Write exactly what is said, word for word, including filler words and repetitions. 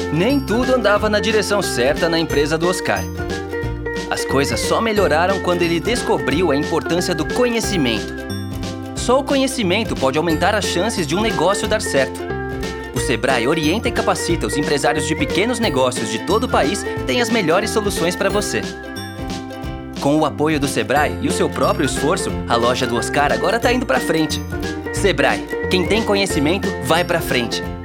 Nem tudo andava na direção certa na empresa do Oscar. As coisas só melhoraram quando ele descobriu a importância do conhecimento. Só o conhecimento pode aumentar as chances de um negócio dar certo. O Sebrae orienta e capacita os empresários de pequenos negócios de todo o país e tem as melhores soluções para você. Com o apoio do Sebrae e o seu próprio esforço, a loja do Oscar agora está indo para frente. Sebrae, quem tem conhecimento, vai para frente.